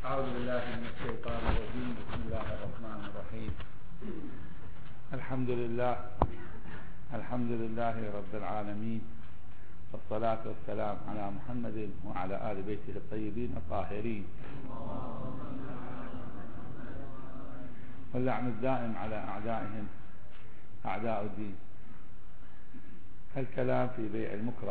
أعوذ بالله من الشيطان الرجيم. بسم الله الرحمن الرحيم. الحمد لله رب العالمين، والصلاة والسلام على محمد وعلى آل بيته الطيبين الطاهرين، واللعن الدائم على أعدائهم أعداء الدين. الكلام في بيع المكره.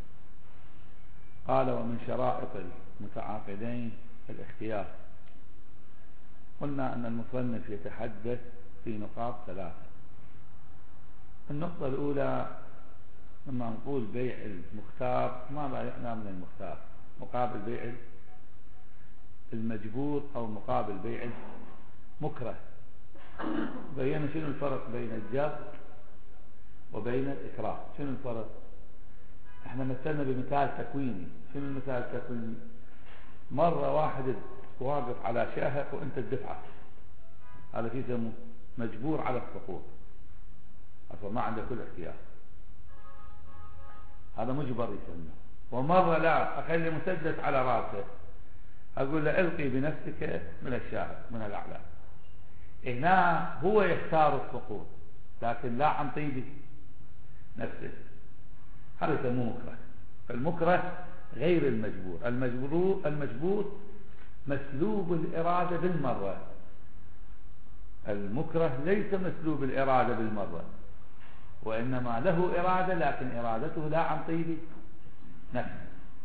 قال: ومن شرائط المتعاقدين الاختيار. قلنا أن المصنف يتحدث في نقاط ثلاثة. النقطة الأولى لما نقول بيع المختار ماذا يعنى من المختار؟ مقابل بيع المجبور أو مقابل بيع المكره. بينا شنو الفرق بين الجبر وبين الإكراه. شنو الفرق؟ احنا مثلنا بمثال تكويني. شنو المثال التكويني؟ مرة واحد واقف على شاهق وانت تدفعه، هذا فيه يسموه مجبور على السقوط، اصلا ما عنده كل اختيار، هذا مجبر يسمى. ومرة لا، اخلي مسدس على راسه اقول له القي بنفسك من الشاهق من الاعلى. هنا هو يختار السقوط لكن لا عن طيب نفسه، هذا يسموه مكره. فالمكره غير المجبور. المجبور مسلوب الإرادة بالمرة، المكره ليس مسلوب الإرادة بالمرة، وإنما له إرادة لكن إرادته لا عن طيب نفسه.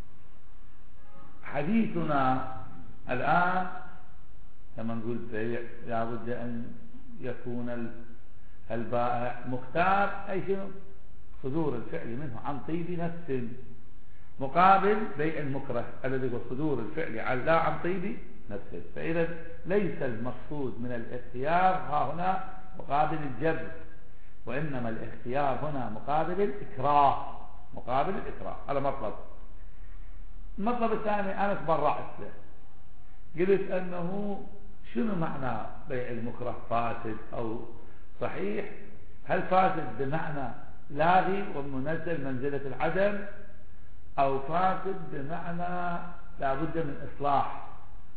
حديثنا الآن لما نقول بيع لابد أن يكون البائع مختار، أي شيء صدور الفعل منه عن طيب نفس، مقابل بيع المكره الذي هو صدور الفعل لا عن طيب نفسه. فإذا ليس المقصود من الاختيار ها هنا مقابل الجبر، وإنما الاختيار هنا مقابل الإكراه. مقابل الإكراه هذا مطلب. المطلب الثاني أنا تبرعت له، قلت أنه شنو معنى بيع المكره؟ فاسد أو صحيح؟ هل فاسد بمعنى لاغي ومنزل منزلة العدم، أو فاسد بمعنى لا بد من إصلاح؟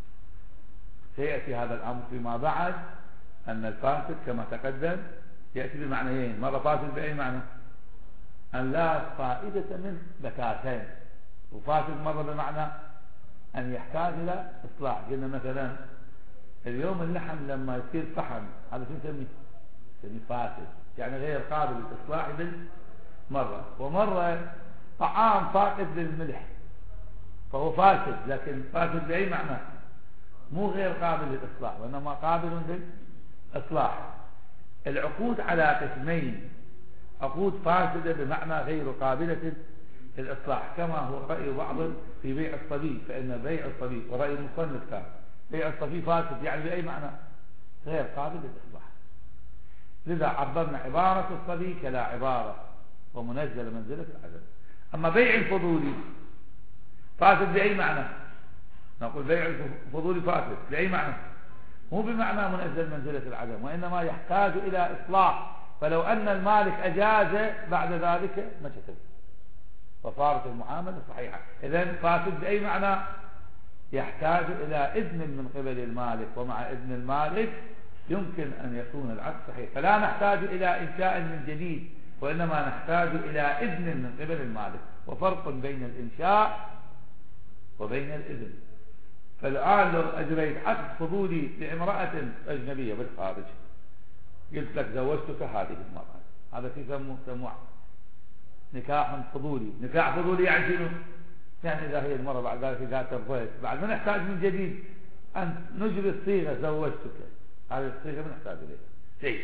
سيأتي هذا الأمر فيما بعد أن الفاسد كما تقدم يأتي بمعنيين. مرة فاسد بأي معنى؟ أن لا فائدة من زكاتين. وفاسد مرة بمعنى أن يحتاج إلى إصلاح. قلنا مثلا اليوم اللحم لما يصير فحم هذا شو نسميه فاسد، يعني غير قابل للإصلاح بالمرة. ومرة طعام فاقد للملح فهو فاسد، لكن فاسد بأي معنى؟ مو غير قابل للإصلاح وإنما قابل للإصلاح. العقود على قسمين: عقود فاسدة بمعنى غير قابلة للإصلاح، كما هو رأي بعض في بيع الصبي، فإن بيع الصبي ورأي المصنف كان بيع الصبي فاسد، يعني بأي معنى؟ غير قابل للإصلاح. لذا عبرنا عبارة الصبي كلا عبارة ومنزل منزلة العدم. أما بيع الفضولي فاسد بأي معنى؟ نقول بيع الفضولي فاسد بأي معنى؟ مو بمعنى منزل منزلة العدم، وإنما يحتاج إلى إصلاح. فلو أن المالك أجاز بعد ذلك ما شتم وصارت المعاملة صحيحة. إذن فاسد بأي معنى؟ يحتاج إلى إذن من قبل المالك، ومع إذن المالك يمكن أن يكون العقد صحيح. فلا نحتاج إلى إنشاء من جديد، وإنما نحتاج إلى إذن من قبل المالك. وفرق بين الإنشاء وبين الإذن. فالآن لو أجريت عقد فضولي لامرأة أجنبية بالخارج، قلت لك زوجتك هذه المرأة، هذا يسموه نكاح فضولي. نكاح فضولي يعني شنو؟ يعني إذا هي المرأة بعد ذلك قالت رضيت، بعد ما نحتاج من جديد أن نجري الصيغة زوجتك، هذه الصيغة ما نحتاج إليها شيء.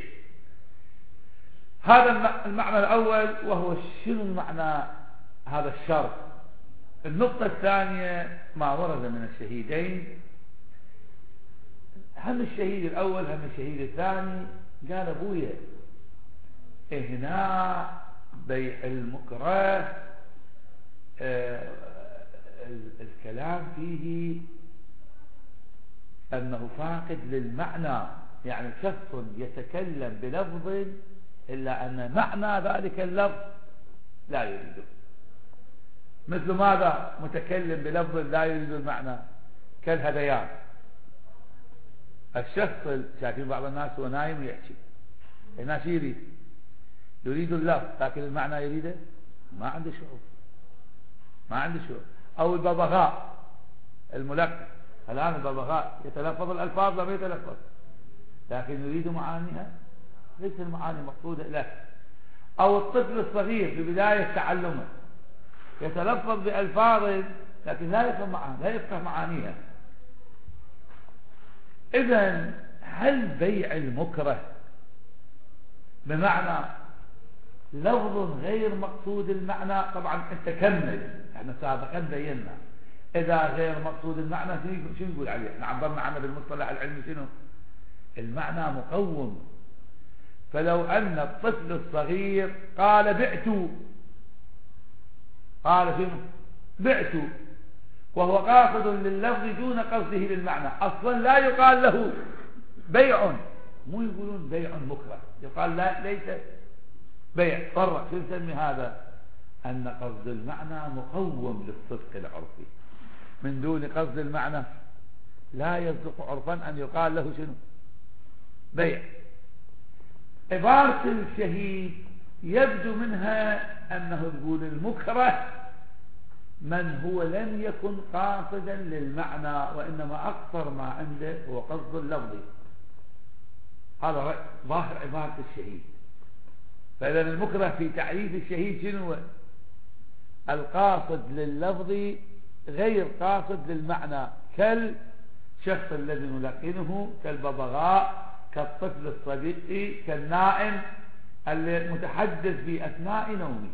هذا المعنى الأول، وهو شنو معنى هذا الشرط. النقطة الثانية ما ورد من الشهيدين، هم الشهيد الأول هم الشهيد الثاني. قال أبويا هنا بيع المكره الكلام فيه أنه فاقد للمعنى، يعني شخص يتكلم بلفظ إلا أن معنى ذلك اللفظ لا يريده. مثل ماذا؟ متكلم بلفظ لا يريد المعنى، كالهذيان. الشخص شايفين بعض الناس هو نايم ويحكي، الناس يريد اللفظ لكن المعنى يريده ما عنده شعور، ما عنده شعور. أو الببغاء الملقن، الآن الببغاء يتلفظ الألفاظ لم يتلفظ لكن يريد معانيها، ليس المعاني مقصودة له. أو الطفل الصغير في بداية تعلمه يتلفظ بألفاظ لكن لا يفهم معها، لا يفهم معانيها. إذن هل بيع المكره بمعنى لفظ غير مقصود المعنى؟ طبعا انت كمل، احنا سابقا بينا اذا غير مقصود المعنى شنو نقول عليه؟ احنا عبرنا عنه بالمصطلح العلمي شنو؟ المعنى مقوم. فلو ان الطفل الصغير قال بعت، قال شنو؟ بعت، وهو قاصد لللفظ دون قصده للمعنى، اصلا لا يقال له بيع، مو يقولون بيع مكره، يقال لا ليس بيع. فرق شو نسمي هذا؟ ان قصد المعنى مقوم للصدق العرفي، من دون قصد المعنى لا يصدق عرفا ان يقال له شنو؟ بيع. عبارة الشهيد يبدو منها انه يقول المكره من هو لم يكن قاصدا للمعنى وانما اقصر ما عنده هو قصد اللفظ. هذا ظاهر عبارة الشهيد. فإذا المكره في تعريف الشهيد شنو هو؟ القاصد لللفظ غير قاصد للمعنى، كالشخص الذي نلقنه، كالببغاء، كالطفل الصبي، كالنائم المتحدث بأثناء نومه.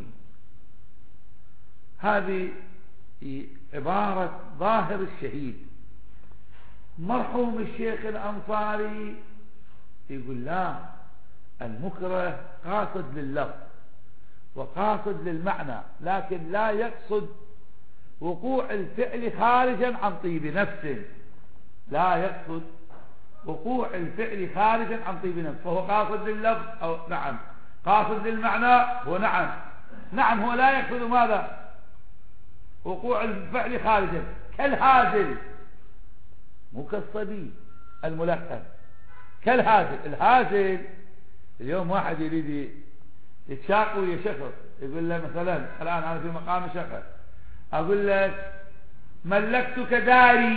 هذه عبارة ظاهر الشهيد. مرحوم الشيخ الأنصاري يقول لا، المكره قاصد لللفظ وقاصد للمعنى لكن لا يقصد وقوع الفعل خارجا عن طيب نفسه، لا يقصد وقوع الفعل خارجا عن طيب نفسه، فهو قاصد لللفظ أو نعم، قاصد للمعنى هو نعم هو لا يقصد ماذا؟ وقوع الفعل خارجا، كالهازل، مو كالصبي الملقن، كالهازل. الهازل اليوم واحد يريد يتشاق ويا شخص يقول له مثلا الآن أنا في مقام شخص أقول لك ملكتك داري،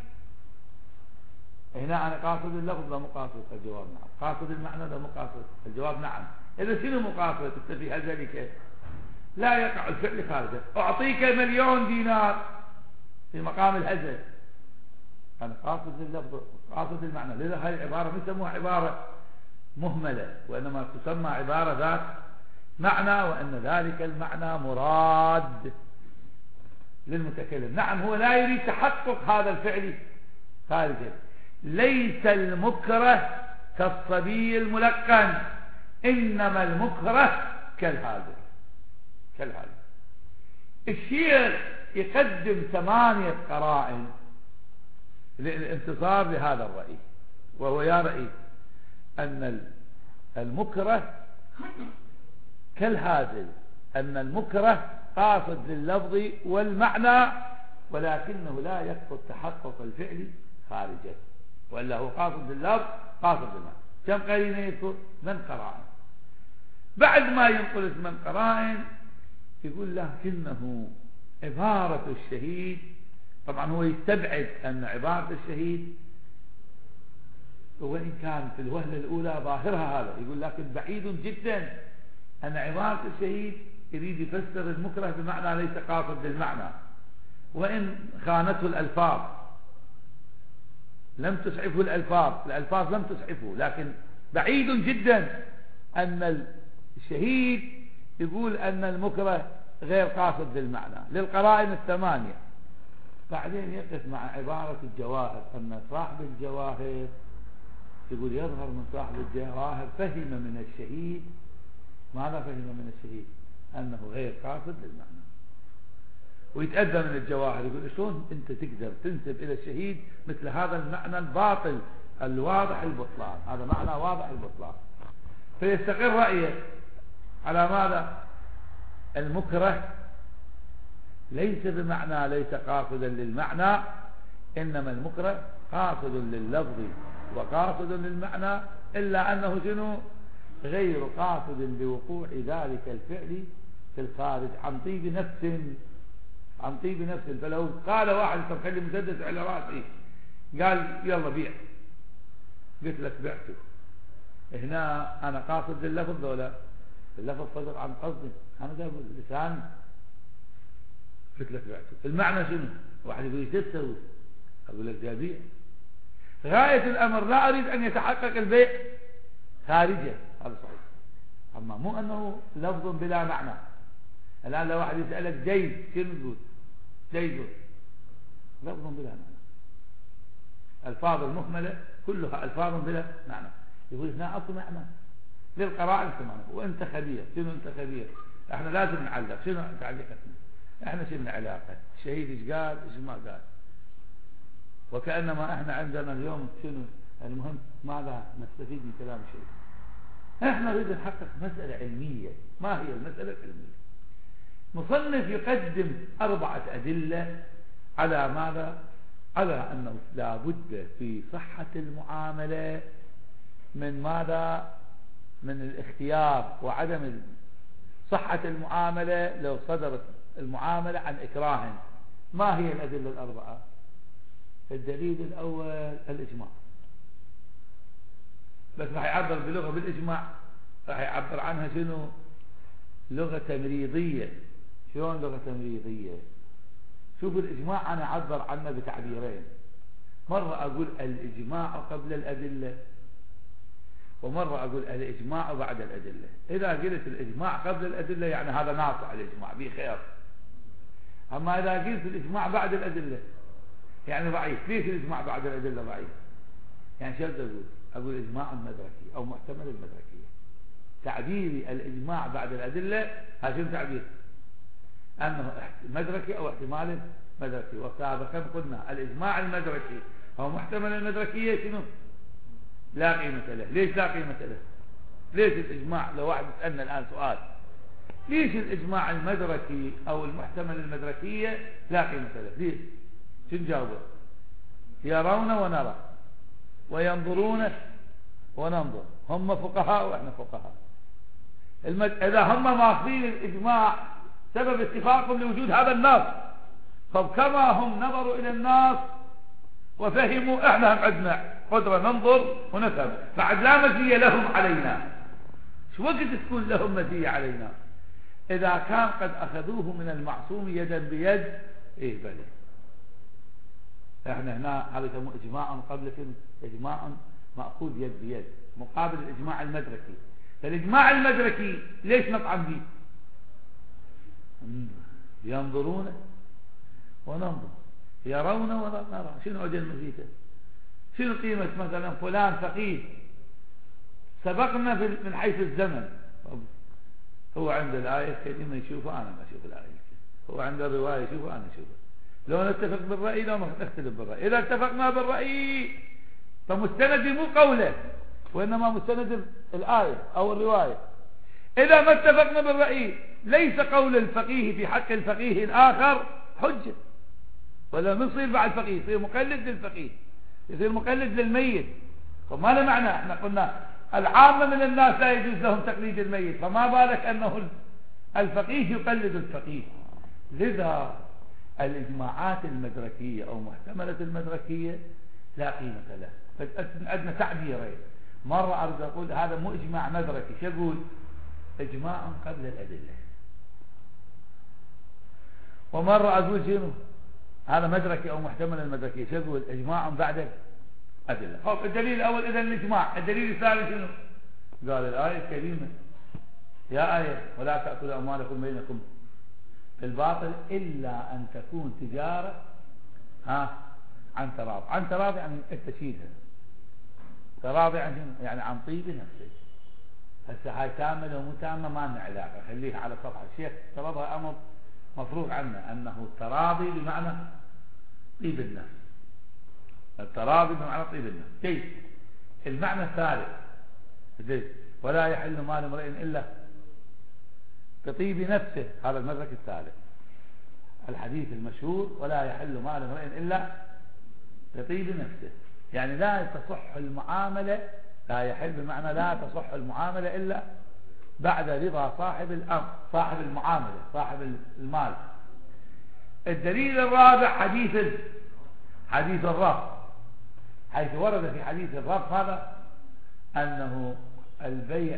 هنا أنا قاصد اللفظ ده مقاصد؟ الجواب نعم. قاصد المعنى ده مقاصد؟ الجواب نعم. إذا شنو مقاصد أنت في هزلي كيف؟ لا يقع الفعل خارجه. أعطيك 1,000,000 دينار في مقام الهزل، أنا قاصد اللفظ قاصد المعنى. لذا هذه العبارة ما يسموها عبارة مهملة وإنما تسمى عبارة ذات معنى، وأن ذلك المعنى مراد للمتكلم. نعم هو لا يريد تحقق هذا الفعل خارجا. ليس المكره كالصبي الملقن، إنما المكره كالهازل. الشيخ يقدم 8 قرائن للانتصار لهذا الرأي، وهو يا رأي أن المكره كالهازل، أن المكره قاصد لللفظ والمعنى ولكنه لا يقصد تحقق الفعل خارجه، وإلا هو قاصد لللفظ قاصد للمعنى. كم قرينة يذكر؟ 8 قرائن. بعد ما ينقل 8 قرائن يقول لكنه عبارة الشهيد، طبعا هو يستبعد أن عبارة الشهيد وإن كان في الوهلة الأولى ظاهرها هذا، يقول لكن بعيد جدا أن عبارة الشهيد يريد يفسر المكره بمعنى ليس قاصد للمعنى، وإن خانته الألفاظ لم تسعفه الألفاظ لم تسعفه، لكن بعيد جدا أن الشهيد يقول أن المكره غير قاصد للمعنى للقرائن 8. بعدين يقف مع عبارة الجواهر، أن صاحب الجواهر يقول يظهر من صاحب الجواهر فهم من الشهيد. ماذا فهم من الشهيد؟ أنه غير قاصد للمعنى. ويتأذى من الجواهر يقول شلون أنت تقدر تنسب إلى الشهيد مثل هذا المعنى الباطل الواضح البطلان؟ هذا معنى واضح البطلان. فيستقر رأيه على ماذا؟ المكره ليس بمعنى ليس قاصدا للمعنى، إنما المكره قاصد لللفظ وقاصد للمعنى، إلا أنه شنو؟ غير قاصد لوقوع ذلك الفعل في الخارج عن طيب نفس، عن طيب نفس. فلو قال واحد طب خلي مسدس على راسي، قال يلا بيع، قلت لك بعته، هنا أنا قاصد لللفظ ولا اللفظ صدر عن قصدي، أنا ده لسان، قلت لك بعته. المعنى شنو؟ واحد يقول ايش تسوي؟ أقول لك ده بيع. غاية الأمر لا أريد أن يتحقق البيع خارجه، هذا صحيح. أما مو أنه لفظ بلا معنى. الآن لو واحد يسألك جيد، شنو تقول؟ جيد لفظ بلا معنى. الفاظ المهملة كلها الفاظ بلا معنى. يقول هنا أصل معنى للقرائن سمعنا. وأنت خبير، شنو أنت خبير؟ احنا لازم نعلق، شنو تعليقتنا؟ احنا شنو علاقة؟ الشهيد ايش قال ايش ما قال؟ وكأنما احنا عندنا اليوم شنو المهم؟ ماذا نستفيد من كلام الشهيد؟ احنا نريد نحقق مسألة علمية. ما هي المسألة العلمية؟ مصنف يقدم 4 أدلة على ماذا؟ على أنه لا بد في صحة المعاملة من ماذا؟ من الاختيار، وعدم صحة المعاملة لو صدرت المعاملة عن إكراه. ما هي الأدلة ال4؟ الدليل الأول الإجماع، بس راح يعبر بلغة بالإجماع، راح يعبر عنها شنو؟ لغة تمريضية. شلون لغة تمريضية؟ شوف الإجماع أنا أعبر عنه بتعبيرين، مرة أقول الإجماع قبل الأدلة، ومرة أقول الإجماع بعد الأدلة. إذا قلت الإجماع قبل الأدلة يعني هذا ناصع الإجماع به خير. أما إذا قلت الإجماع بعد الأدلة يعني ضعيف. ليش الإجماع بعد الأدلة ضعيف؟ يعني شو أقول إجماع مدركي أو محتمل المدركية. تعبيري الإجماع بعد الأدلة هذا تعبير أنه مدركي أو احتمال مدركي. وسابقا قلنا الإجماع المدركي أو محتمل المدركية شنو؟ لا قيمة له. ليش لا قيمة له؟ ليش الإجماع؟ لو واحد يسألنا الآن سؤال، ليش الإجماع المدركي أو المحتمل المدركية لا قيمة له؟ ليش؟ شو نجاوبه؟ يرون ونرى، وينظرون وننظر. هم فقهاء وإحنا فقهاء. إذا هم ماخذين الإجماع سبب اتفاقهم لوجود هذا النص، طب كما هم نظروا إلى النص وفهموا، إحنا هم عندنا قدرة ننظر ونفهم، بعد لا مزية لهم علينا. شو وقت تكون لهم مزية علينا؟ إذا كان قد أخذوه من المعصوم يدا بيد. إيه بلى، إحنا هنا هذا يسموه إجماع قبل إجماع مأخوذ يد بيد مقابل الإجماع المدركي. فالإجماع المدركي ليش نطعن به؟ ينظرون وننظر، يرون ونرى. شنو أجل مزيته؟ شنو قيمة مثلا فلان فقيه سبقنا من حيث الزمن؟ هو عند الآية الكريمة يشوفه، أنا ما أشوف الآية الكريمة. هو عند الرواية يشوفه، أنا أشوفه. لو نتفق بالرأي لو نختلف بالرأي. إذا اتفقنا بالرأي فمستند مو قوله، وإنما مستند الآية أو الرواية. إذا ما اتفقنا بالرأي ليس قول الفقيه في حق الفقيه الآخر حجة، ولا نصير بعد فقيه، يصير مقلد للفقيه، يصير مقلد للميت. فما له معنى. احنا قلنا العامة من الناس لا يجوز لهم تقليد الميت، فما بالك أنه الفقيه يقلد الفقيه. لذا الإجماعات المدركية أو محتملة المدركية لا قيمة لها. عندنا تعبيرين، مرة أريد أقول هذا مو إجماع مدركي، شو أقول؟ إجماع قبل الأدلة. ومرة أقول شنو؟ هذا مدركي أو محتمل المدركية، شو أقول؟ إجماع بعد الأدلة. خب الدليل الأول إذا الإجماع. الدليل الثاني شنو؟ قال الآية الكريمة يا آية ولا تأكلوا أموالكم بينكم بالباطل إلا أن تكون تجارة عن تراضي. عن تراضي يعني التشهيدها. تراضي عن شنو؟ يعني عن طيب نفسه. هسه هاي تامة لو مو تامة ما لنا علاقة، خليها على صفحة. الشيخ فرضها أمر مفروغ عنه، أنه التراضي بمعنى طيب النفس. التراضي بمعنى طيب النفس. كيف؟ المعنى الثالث ولا يحل مال امرئ إلا بطيب نفسه. هذا المدرك الثالث، الحديث المشهور ولا يحل مال امرئ إلا بطيب نفسه. يعني لا تصح المعاملة، لا يحل بمعنى لا تصح المعاملة إلا بعد رضا صاحب الأمر، صاحب المعاملة، صاحب المال. الدليل الرابع حديث الرفع، حيث ورد في حديث الرفع هذا أنه البيع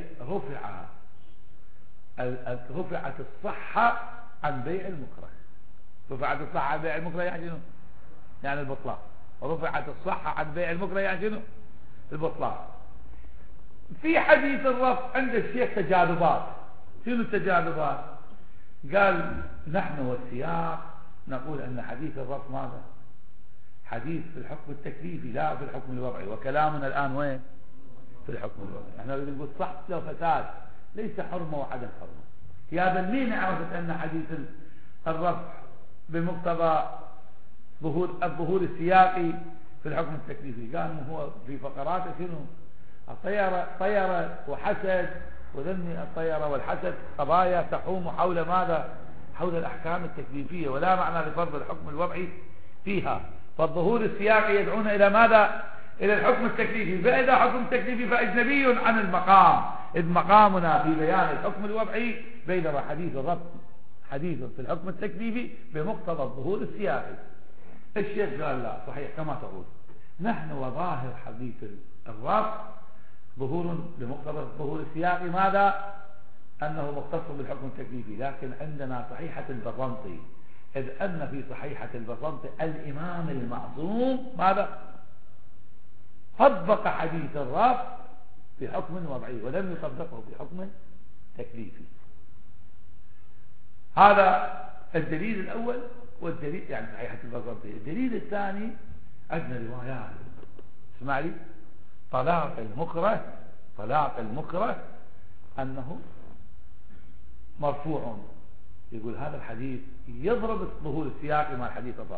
رفعت الصحة عن بيع المكره. رفعت الصحة عن بيع المكره يعني شنو؟ يعني البطلان. رفعت الصحة عن بيع المكره يعني شنو؟ البطلان. في حديث الرفع عند الشيخ تجاذبات. شنو التجاذبات؟ قال نحن والسياق نقول أن حديث الرفع ماذا؟ حديث في الحكم التكليفي لا في الحكم الوضعي، وكلامنا الآن وين؟ في الحكم الوضعي. احنا نريد نقول صح لو فساد، ليس حرمة وعدم حرمة. يا بل مين عرفت أن حديث الرفع بمقتضى الظهور السياقي في الحكم التكليفي؟ قال هو في فقراته شنو؟ الطيرة وحسد، وذني الطيرة والحسد قضايا تحوم حول ماذا؟ حول الأحكام التكليفية، ولا معنى لفرض الحكم الوضعي فيها. فالظهور السياقي يدعون إلى ماذا؟ إلى الحكم التكليفي. فإذا حكم تكليفي فأجنبي عن المقام، إذ مقامنا في بيان الحكم الوضعي، بينما حديث الرفع حديث في الحكم التكليفي بمقتضى الظهور السياقي. الشيخ قال لا صحيح كما تقول، نحن وظاهر حديث الرفع ظهور بمقتضى الظهور السياقي ماذا؟ أنه مختص بالحكم التكليفي. لكن عندنا صحيحة البرنطي، إذ أن في صحيحة البرنطي الإمام المعصوم ماذا؟ طبق حديث الرفع في حكم وضعي ولم يطبقه في حكم تكليفي. هذا الدليل الأول، والدليل يعني صحيحة البرنطي. الدليل الثاني عندنا روايات، اسمع لي، طلاق المكره أنه مرفوع. يقول هذا الحديث يضرب الظهور السياقي مع الحديث الرفع.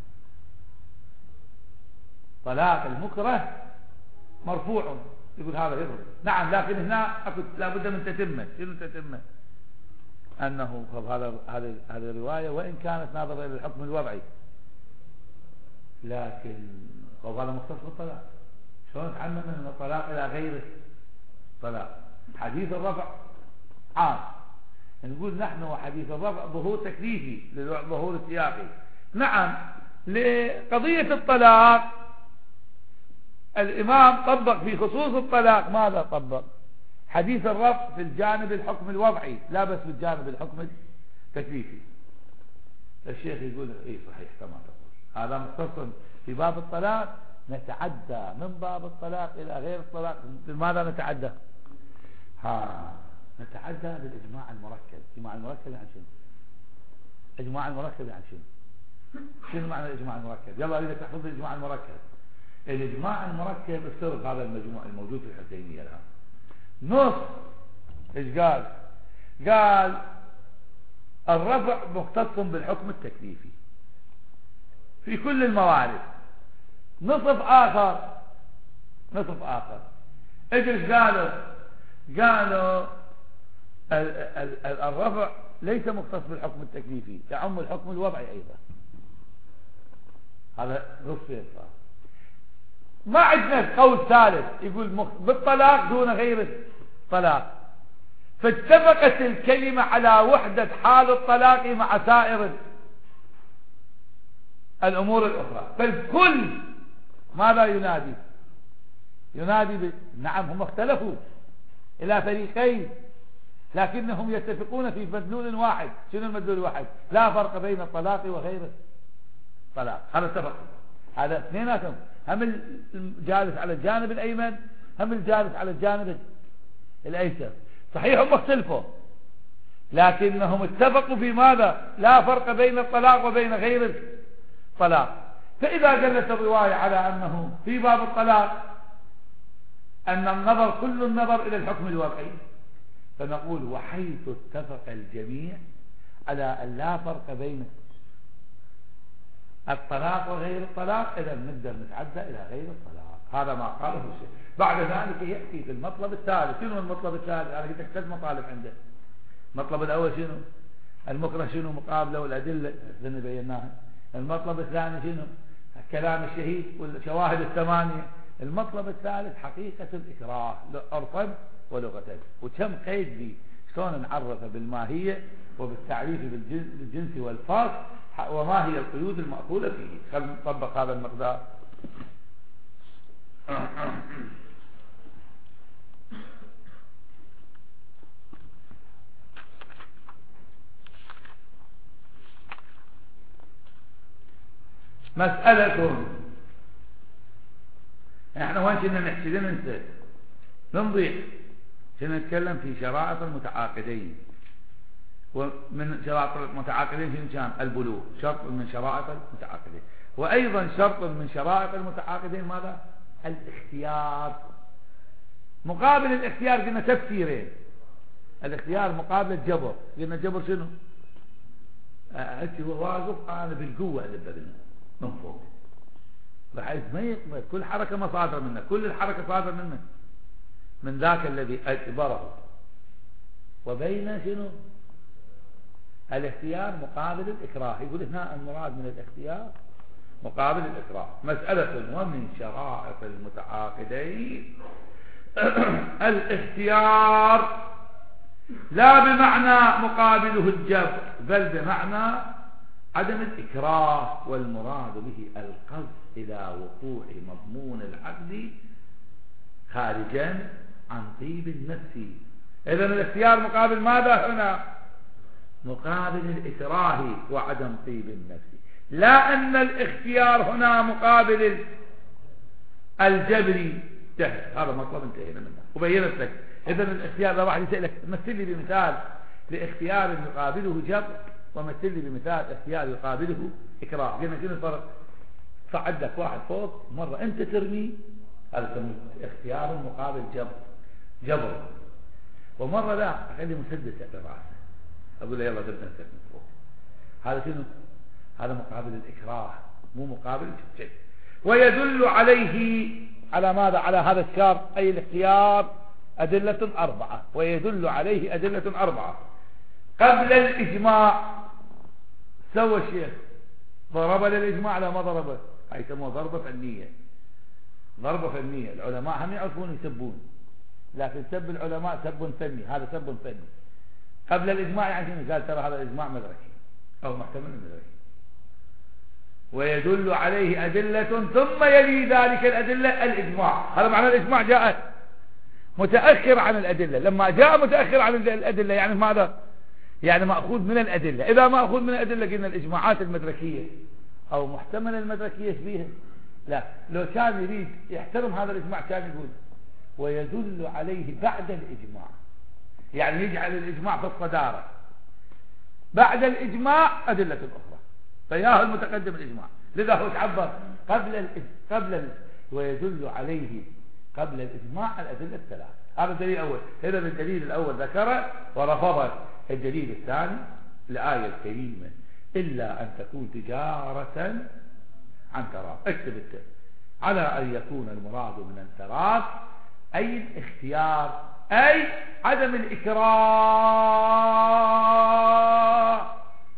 طلاق المكره مرفوع، يقول هذا يضرب. نعم، لكن هنا لابد من تتمة. شنو تتمة؟ أنه هذه الرواية وإن كانت ناظرة إلى الحكم الوضعي، لكن هذا مختص بالطلاق. شلون تعمم من الطلاق إلى غير الطلاق؟ حديث الرفع عام، نقول نحن وحديث الرفع ظهور تكليفي لظهور السياقي. نعم، لقضية الطلاق الإمام طبق في خصوص الطلاق ماذا طبق؟ حديث الرفع في الجانب الحكم الوضعي، لا بس في الجانب الحكم التكليفي. الشيخ يقول اي صحيح كما تقول، هذا مختص في باب الطلاق. نتعدى من باب الطلاق إلى غير الطلاق. لماذا نتعدى؟ نتعدى بالإجماع المركب. إجماع المركب يعني شنو؟ إجماع المركب يعني شنو؟ شنو معنى الإجماع المركب؟ يلا أريدك تحفظ الإجماع المركب. الإجماع المركب افترض هذا المجموع الموجود في الحسينية الآن نص. إيش قال؟ قال الرفع مختص بالحكم التكليفي في كل الموارد. نصف آخر إيش قالوا الرفع ليس مختص بالحكم التكليفي، يعم الحكم الوضعي أيضا. هذا نصف ينفع. ما عندنا قول ثالث يقول بالطلاق دون غير الطلاق. فاتفقت الكلمة على وحدة حال الطلاق مع سائر الأمور الأخرى. فالكل ماذا ينادي نعم، هم اختلفوا إلى فريقين لكنهم يتفقون في مدلول واحد. شنو المدلول الواحد؟ لا فرق بين الطلاق وغير الطلاق. هذا اتفقوا، هذا اثنيناتهم، هم الجالس على الجانب الأيمن هم الجالس على الجانب الأيسر. صحيح هم اختلفوا لكنهم اتفقوا في ماذا؟ لا فرق بين الطلاق وبين غير الطلاق. فإذا دلت الرواية على أنه في باب الطلاق أن النظر كل النظر إلى الحكم الوضعي، فنقول وحيث اتفق الجميع على أن لا فرق بين الطلاق وغير الطلاق، إذا نقدر نتعدى إلى غير الطلاق. هذا ما قاله الشيخ. بعد ذلك يأتي في المطلب الثالث. شنو المطلب الثالث؟ أنا قلت لك 3 مطالب عنده. المطلب الأول شنو؟ المكره شنو؟ مقابله والأدلة اللي بيناها. المطلب الثاني شنو؟ كلام الشهيد والشواهد الثمانية. المطلب الثالث حقيقة الإكراه عرفا ولغة، وكم قيد به، شلون نعرفه بالماهية وبالتعريف بالجنس والفاظ، وما هي القيود المأخوذة فيه. خلينا نطبق هذا المقدار. مسألة، احنا وين كنا نحكي؟ ننسى نضيع، كنا نتكلم في شرائط المتعاقدين، ومن شرائط المتعاقدين شنو كان؟ البلوغ شرط من شرائط المتعاقدين، وأيضا شرط من شرائط المتعاقدين ماذا؟ الاختيار. مقابل الاختيار قلنا تفسيرين، الاختيار مقابل الجبر، قلنا الجبر شنو؟ هو واقف أنا بالقوة اللي من فوق، بحيث ما يقبل كل حركة ما صادر منه، كل الحركة صادر منه من ذاك الذي أجبره. وبين شنو؟ الاختيار مقابل الإكراه. يقول هنا المراد من الاختيار مقابل الإكراه. مسألة، ومن شرائط المتعاقدين الاختيار لا بمعنى مقابله الجبر، بل بمعنى عدم الإكراه، والمراد به القصد إلى وقوع مضمون العقد خارجا عن طيب النفس. إذن الاختيار مقابل ماذا هنا؟ مقابل الإكراه وعدم طيب النفس، لا أن الاختيار هنا مقابل الجبر جهل. هذا مطلب انتهينا منه وبينت لك. إذن الاختيار، لو واحد يسألك مثل لي بمثال لاختيار يقابله جبر، ومثل لي بمثال اختيار يقابله إكراه، قلنا شنو الفرق؟ فعندك واحد فوق مرة أنت ترمي، هذا يسمى اختيار مقابل جبر، ومرة لا أخلي مسدس على رأسه أقول له يلا ضربنا من فوق. هذا شنو؟ هذا مقابل الإكراه، مو مقابل شيء. ويدل عليه على ماذا؟ على هذا الشرط أي الاختيار أدلة 4، ويدل عليه أدلة 4. قبل الإجماع سوى الشيخ، ضرب للإجماع لا ما ضربه، هاي يسموها ضربة فنية. ضربة فنية، العلماء هم يعرفون يسبون، لكن سب العلماء سب فني، هذا سب فني. قبل الإجماع يعني شنو؟ قال ترى هذا الإجماع مدركي أو محتمل مدركي. ويدل عليه أدلة ثم يلي ذلك الأدلة الإجماع. هذا معنى الإجماع جاء متأخر عن الأدلة. لما جاء متأخر عن الأدلة يعني ماذا؟ يعني مأخوذ من الأدلة. إذا مأخوذ من الأدلة قلنا الإجماعات المدركية أو محتمل المدركية فيها. لا، لو كان يريد يحترم هذا الإجماع كان يقول ويدل عليه بعد الإجماع، يعني يجعل الإجماع في الصدارة، بعد الإجماع أدلة أخرى، فياه المتقدم الإجماع. لذا هو تعبر ويدل عليه قبل الإجماع الأدلة الثلاث. هذا الدليل الأول. إذا الدليل الأول ذكره ورفض الدليل الثاني الآية الكريمة إلا أن تكون تجارة عن تراض. اكتب على أن يكون المراد من التراض أي الاختيار، أي عدم الإكراه.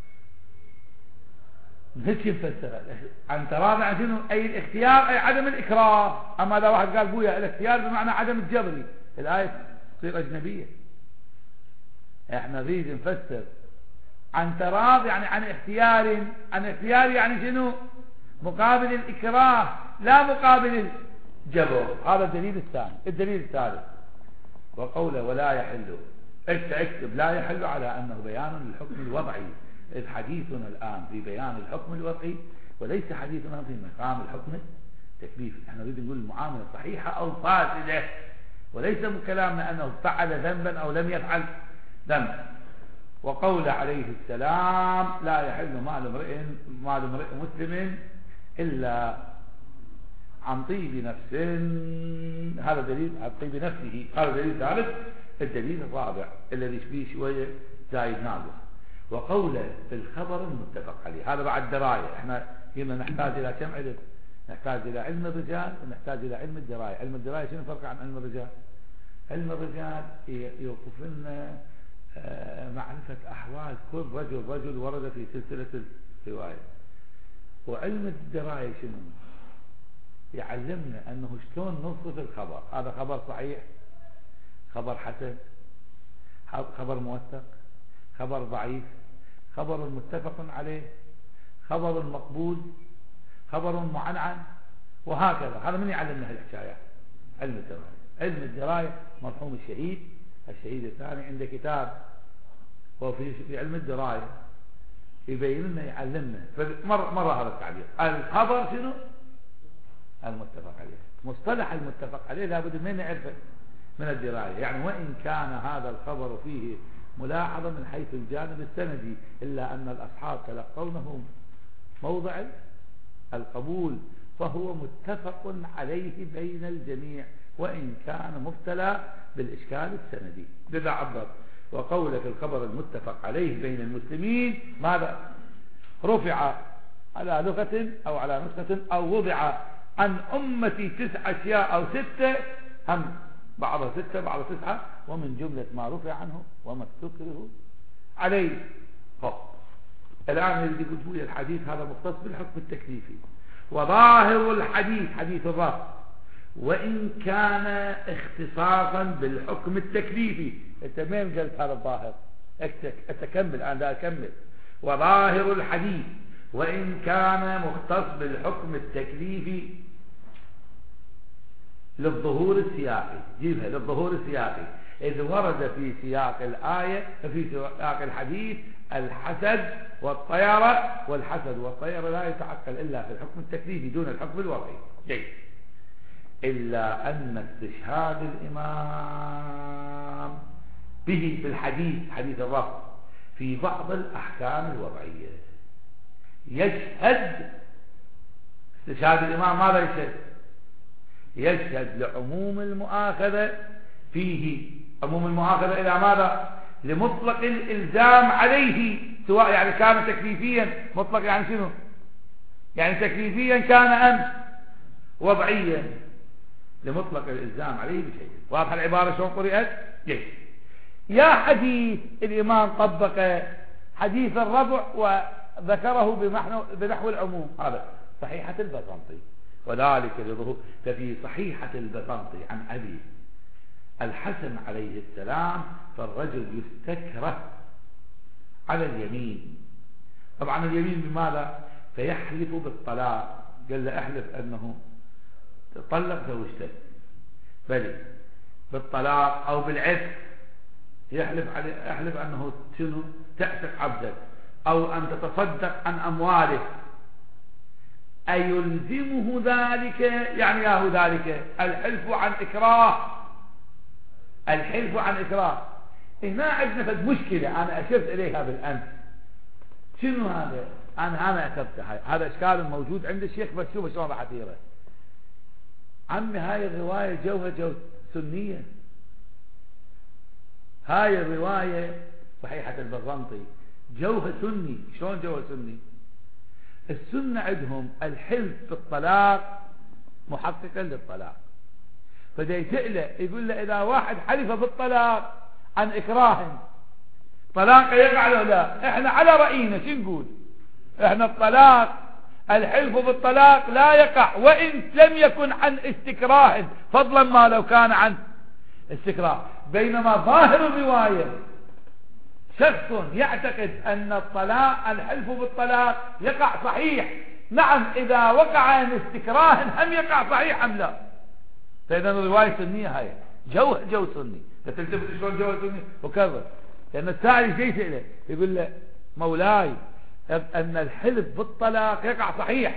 هيك يفسر عن تراض عن شنو؟ أي الاختيار أي عدم الإكراه. أما إذا واحد قال بويا الاختيار بمعنى عدم الجبري، الآية تصير أجنبية. احنا نريد نفسر عن تراض يعني عن اختيار، عن اختيار يعني شنو؟ مقابل الإكراه لا مقابل الجبر. هذا الدليل الثاني. الدليل الثالث وقوله ولا يحل، اكتب لا يحل على أنه بيان للحكم الوضعي، إذ حديثنا الآن في بيان الحكم الوضعي وليس حديثنا في مقام الحكم التكليفي. احنا نريد نقول المعاملة صحيحة أو فاسدة، وليس من كلامنا أنه فعل ذنبا أو لم يفعل ذنبا. وقول عليه السلام لا يحل مال امرئ مسلم إلا عن طيب نفس، هذا دليل عن طيب نفسه. هذا دليل ثالث. الدليل الرابع الذي فيه شوية زايد ناقص، وقوله في الخبر المتفق عليه. هذا بعد دراية. احنا قلنا نحتاج إلى كم علم؟ نحتاج إلى علم الرجال ونحتاج إلى علم الدراية. علم الدراية شنو الفرق عن علم الرجال؟ علم الرجال يوقف لنا معرفة أحوال كل رجل ورد في سلسلة الرواية. وعلم الدراية شنو؟ يعلمنا أنه شلون نوصف الخبر. هذا خبر صحيح، خبر حسن، خبر موثق، خبر ضعيف، خبر متفق عليه، خبر مقبول، خبر معنعن، وهكذا. هذا من يعلمنا هالحكايات؟ علم الدراية. علم الدراية مرحوم الشهيد الثاني عنده كتاب هو في علم الدراية يبين لنا يعلمنا مرة هذا التعبير. الخبر شنو؟ المتفق عليه. مصطلح المتفق عليه لابد من نعرفه من الدراية. يعني وإن كان هذا الخبر فيه ملاحظة من حيث الجانب السندي، إلا أن الأصحاب تلقونه موضع القبول، فهو متفق عليه بين الجميع وإن كان مبتلى بالإشكال السندي. لذا عبر وقول في الخبر المتفق عليه بين المسلمين ماذا؟ رفع على لغة أو على نسخة أو وضع عن أمتي 9 أشياء أو 6، هم بعضها 6 بعضها 9، ومن جملة ما رفع عنه وما استكره عليه. الآن اللي يقول لي الحديث هذا مختص بالحكم التكليفي، وظاهر الحديث حديث الرفع وإن كان اختصاصا بالحكم التكليفي. انت مين قلت هذا الظاهر؟ اتكمل الآن، لا أكمل. وظاهر الحديث وإن كان مختص بالحكم التكليفي للظهور السياقي، جيبها للظهور السياقي، إذ ورد في سياق الآية في سياق الحديث الحسد والطيرة، والحسد والطيرة لا يتعقل إلا في الحكم التكليفي دون الحكم الوضعي. جيد. إلا أن استشهاد الإمام به في الحديث حديث الرفع في بعض الأحكام الوضعية يشهد. استشهاد الإمام ماذا يشهد؟ يشهد لعموم المؤاخذة فيه. عموم المؤاخذة إلى ماذا؟ لمطلق الإلزام عليه، سواء يعني كان تكليفيا. مطلق يعني شنو؟ يعني تكليفيا كان أم وضعيا، لمطلق الإلزام عليه بشيء. واضح العبارة شلون قرأت؟ جيد. يا حديث الإمام طبق حديث الربع وذكره بنحو العموم، هذا صحيحة البزنطي، وذلك لظهور. ففي صحيحة البزنطي عن أبي الحسن عليه السلام فالرجل يستكره على اليمين. طبعا اليمين بماذا؟ فيحلف بالطلاق. قال له احلف أنه طلق زوجته، بل بالطلاق أو بالعتق. يحلف أنه شنو؟ تعتق عبدك، أو أن تتصدق عن أمواله. أيلزمه ذلك؟ يعني ياهو ذلك الحلف عن إكراه. الحلف عن إكراه. هنا عندنا فد مشكلة أنا أشرت إليها بالأمس. شنو هذا؟ أنا أكتبتها. هذا إشكال موجود عند الشيخ، بس شوف شلون راح أثيره. عمي هاي الرواية جوها سنية. هاي الرواية صحيحة البزنطي جوها سني. شلون جوها سني؟ السنة عندهم الحلف بالطلاق محققا للطلاق. فدا يسأله يقول له إذا واحد حلف بالطلاق عن إكراه طلاق يقع له؟ لا. احنا على رأينا شو نقول؟ احنا الطلاق الحلف بالطلاق لا يقع وإن لم يكن عن استكراه، فضلا ما لو كان عن استكراه. بينما ظاهر الرواية شخص يعتقد أن الطلاق الحلف بالطلاق يقع صحيح. نعم إذا وقع عن استكراه هم يقع صحيح أم لا. فإذا الرواية سنية هاي جو سني. فتلتفت شلون جو سني وكذا. لأن السائل جاي يسأله يقول له مولاي أن الحلف بالطلاق يقع صحيح.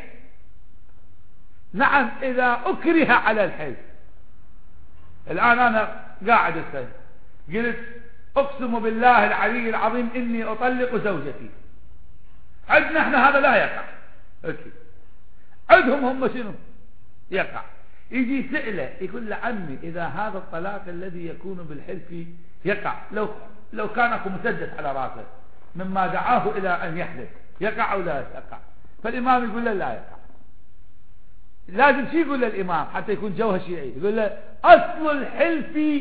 نعم إذا أكره على الحلف. الآن أنا قاعد استنى قلت أقسم بالله العلي العظيم إني أطلق زوجتي. عندنا احنا هذا لا يقع. أوكي. عندهم هم شنو؟ يقع. يجي سئله يقول له عمي إذا هذا الطلاق الذي يكون بالحلف يقع، لو كان أكو مسدس على راسه مما دعاه إلى أن يحلف، يقع أو لا يقع؟ فالإمام يقول له لا يقع. لازم شي يقول له الإمام حتى يكون جوه شيعي؟ يقول له أصل الحلف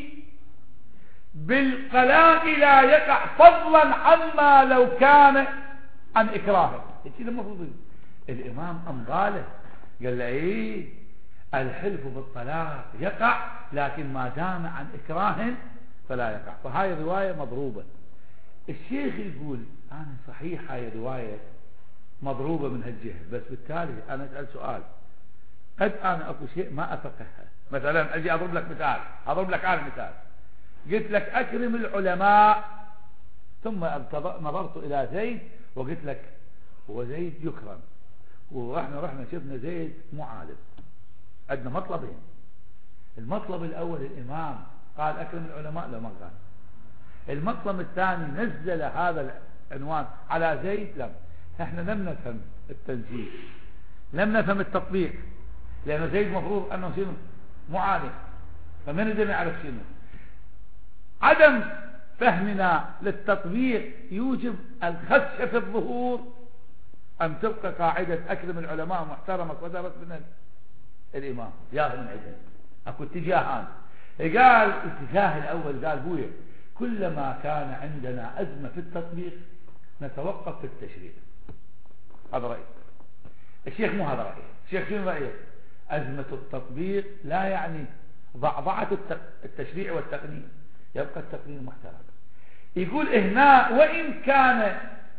بالطلاق لا يقع فضلا عما لو كان عن إكراه. المفروض الإمام قاله، قال له إيه الحلف بالطلاق يقع، لكن ما دام عن إكراه فلا يقع. فهاي الرواية مضروبة. الشيخ يقول أنا صحيح هاي الرواية مضروبة من هالجهة، بس بالتالي أنا أسأل سؤال، قد أنا أكو شيء ما أفقهها. مثلا أجي أضرب لك مثال، أضرب لك على مثال، قلت لك أكرم العلماء، ثم نظرت إلى زيد وقلت لك وزيد يكرم، ورحنا شفنا زيد معالم. عندنا مطلبين، المطلب الأول الإمام قال أكرم العلماء، لو ما قال. المطلب الثاني نزل هذا العنوان على زيد، لا، احنا لم نفهم التنزيل، لم نفهم التطبيق، لأن زيد مفروض أنه شنو معالم، فما نقدر نعرف شنو. عدم فهمنا للتطبيق يوجب الخدش في الظهور، أم تبقى قاعدة أكرم العلماء محترمة صدرت من الإمام ياهل من عدل. أكو اتجاهان، قال الاتجاه الأول قال بويا كلما كان عندنا أزمة في التطبيق نتوقف في التشريع. هذا رأي الشيخ، مو هذا رأيه. الشيخ شنو رأيه؟ أزمة التطبيق لا يعني ضعضعة التشريع والتقنين، يبقى التقنين محترم. يقول هنا وإن كان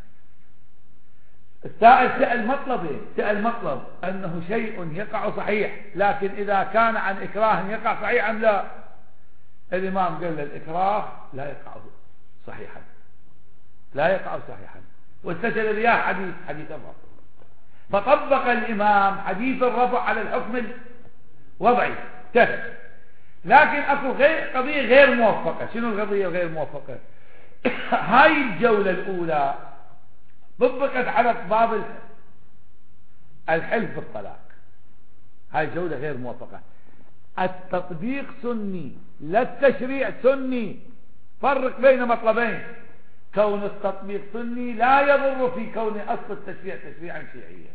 السائل سأل مطلبين، سأل مطلب أنه شيء يقع صحيح، لكن إذا كان عن إكراه يقع صحيح أم لا؟ الإمام قال الإكراه لا يقع صحيحا، لا يقع صحيحا، واستشهد بها حديث الرفع. فطبق الإمام حديث الرفع على الحكم الوضعي تهت. لكن أكو قضية غير موفقة. شنو القضية غير موفقة؟ هاي الجولة الأولى طبقت على باب الحلف بالطلاق، هاي جولة غير موفقة. التطبيق سني، لا التشريع سني. فرق بين مطلبين، كون التطبيق سني لا يضر في كون أصل التشريع تشريعا شيعيا.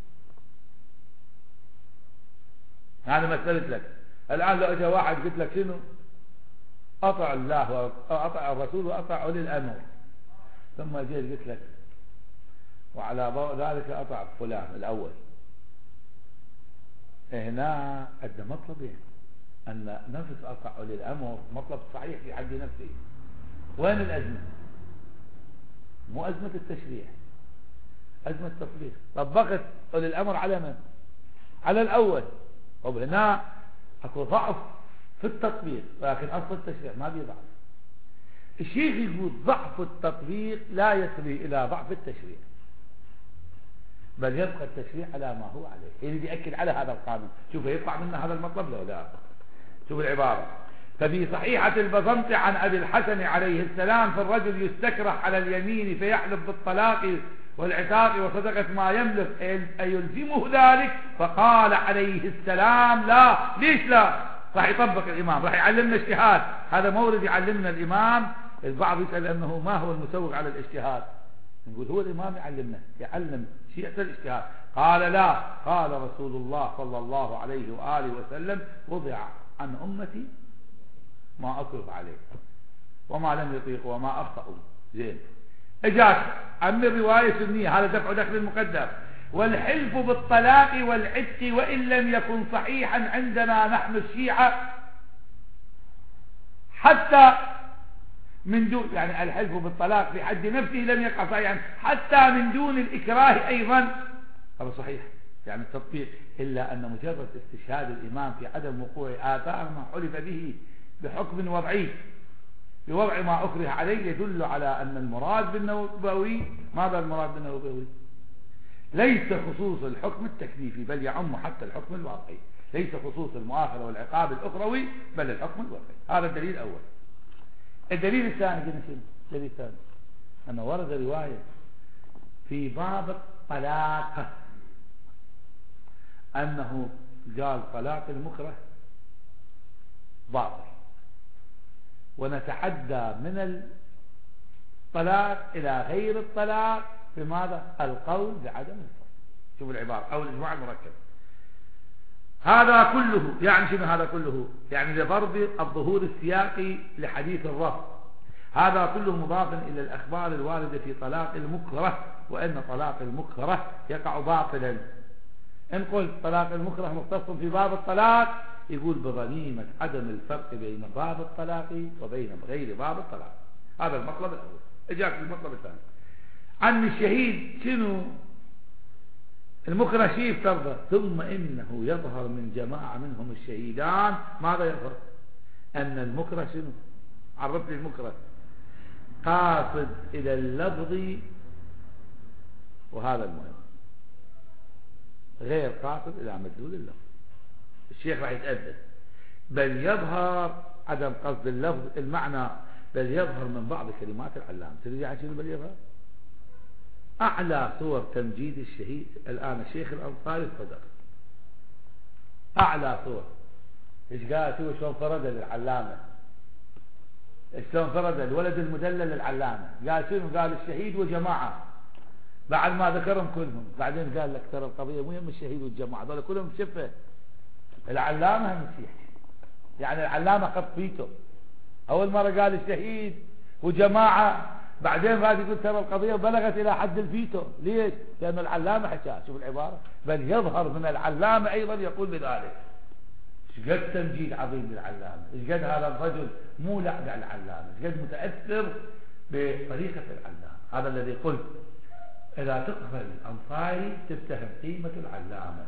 أنا مثلت لك الآن، لو أجى واحد قلت لك شنو أطع الله وأطع الرسول وأطع أولي الأمر، ثم جيت قلت لك وعلى ضوء ذلك أطع فلان الأول، هنا عندنا مطلبين، أن نفس أطع أولي الأمر مطلب صحيح في حد نفسه. وين الأزمة؟ مو أزمة التشريع، أزمة التطبيق. طبقت أولي الأمر على من؟ على الأول. وهنا أكو ضعف في التطبيق، لكن أصل التشريع ما بيضعف. الشيخ يقول ضعف التطبيق لا يسري إلى ضعف التشريع، بل يبقى التشريع على ما هو عليه. اللي بيأكد على هذا القانون، شوف يطلع منا هذا المطلب لو لا. شوف العبارة: ففي صحيحة البزنطي عن أبي الحسن عليه السلام في الرجل يستكره على اليمين فيحلف بالطلاق والعتاق وصدقة ما يملك أيلزمه ذلك؟ فقال عليه السلام لا. ليش لا؟ راح يطبق الإمام، راح يعلمنا اجتهاد. هذا مورد يعلمنا الإمام. البعض يسأل أنه ما هو المسوغ على الاجتهاد، نقول هو الإمام يعلم شيئة الاجتهاد. قال لا، قال رسول الله صلى الله عليه وآله وسلم: وضع عن أمتي ما أكرف عليه وما لم يطيقوا وما أخطأوا. زين، اجاك عن الرواية سنية، هذا دفع دخل المقدر. والحلف بالطلاق والعتق وإن لم يكن صحيحا عندنا نحن الشيعة حتى من دون، يعني الحلف بالطلاق في حد نفسه لم يقع صحيحا حتى من دون الإكراه أيضا، هذا صحيح يعني التطبيق. إلا أن مجرد استشهاد الإمام في عدم وقوع آثار ما حلف به بحكم وضعي بوضع ما أكره عليه يدل على أن المراد بالنبوي، ماذا المراد بالنبوي؟ ليس خصوص الحكم التكليفي، بل يعم حتى الحكم الواقعي. ليس خصوص المؤاخذة والعقاب الأخروي، بل الحكم الواقعي. هذا الدليل الأول. الدليل الثاني كنا شنو؟ الدليل الثاني أنه ورد رواية في باب الطلاق أنه قال طلاق المكره باطل، ونتعدى من الطلاق إلى غير الطلاق بماذا؟ القول بعدم الفرق. شوف العبارة أو الإجماع المركب. هذا كله يعني شنو؟ هذا كله يعني لضرب الظهور السياقي لحديث الرفض. هذا كله مضاف إلى الأخبار الواردة في طلاق المكره وأن طلاق المكره يقع باطلا. إن قلت طلاق المكره مختص في باب الطلاق، يقول بضميمة عدم الفرق بين باب الطلاق وبين غير باب الطلاق. هذا المطلب الأول. اجاك المطلب الثاني عن الشهيد شنو المكره شيء يفترضه، ثم إنه يظهر من جماعة منهم الشهيدان. ماذا يظهر؟ أن المكره شنو؟ عرفت لي المكره قاصد إلى اللفظ، وهذا المهم، غير قاصد إلى مدلول اللفظ. الشيخ راح يتأدب بل يظهر عدم قصد اللفظ المعنى، بل يظهر من بعض كلمات العلام. تريد عن شنو بل يظهر؟ أعلى صور تمجيد الشهيد الآن الشيخ الأنصاري الصدق، أعلى صور. إيش قال؟ شو شلون فرد للعلامة، شلون فرد الولد المدلل للعلامة. قال شنو؟ قال الشهيد وجماعة، بعد ما ذكرهم كلهم بعدين قال لك ترى القضية مو يم الشهيد والجماعة، هذول كلهم شفه العلامة المسيح. يعني العلامة قد فيته أول مرة قال الشهيد وجماعة، بعدين بعد يقول ترى القضية بلغت إلى حد الفيتو. ليش؟ لأن العلامة حكى. شوف العبارة، بل يظهر من العلامة أيضا يقول بذلك. ايش قد تمجيد عظيم للعلامة، ايش قد هذا الرجل مولع بالعلامة، ايش قد متأثر بطريقة العلامة. هذا الذي قلت إذا تقرأ الأنصاري تفتهم قيمة العلامة.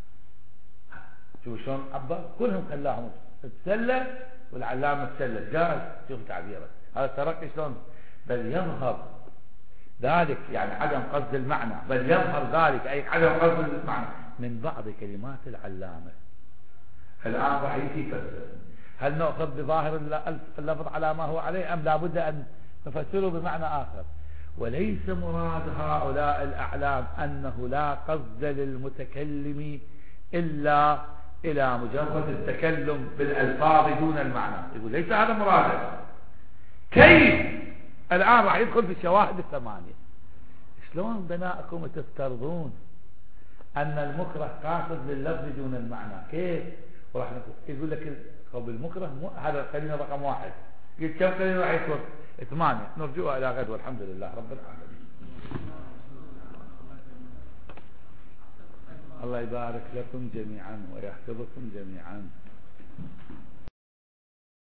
شوف شلون عبر، كلهم خلاهم تسلل والعلامة تسلل. قال شوف تعبيره هذا الترقي شلون، بل يظهر ذلك يعني عدم قصد المعنى، بل يظهر ذلك أي عدم قصد المعنى من بعض كلمات العلامة. الآن راح يجي يفسر، هل نأخذ بظاهر اللفظ على ما هو عليه أم لابد أن نفسره بمعنى آخر؟ وليس مراد هؤلاء الأعلام أنه لا قصد للمتكلم إلا إلى مجرد التكلم بالألفاظ دون المعنى. يقول ليس هذا مراده. كيف؟ الآن راح يدخل في الشواهد الثمانية. شلون بناءكم تفترضون أن المكره قاصد لللفظ دون المعنى؟ كيف؟ وراح يقول لك بالمكره هذا قرينه رقم 1. قلت كم قرينه راح يكون؟ 8. نرجوها إلى غد والحمد لله رب العالمين. الله يبارك لكم جميعا ويحفظكم جميعا.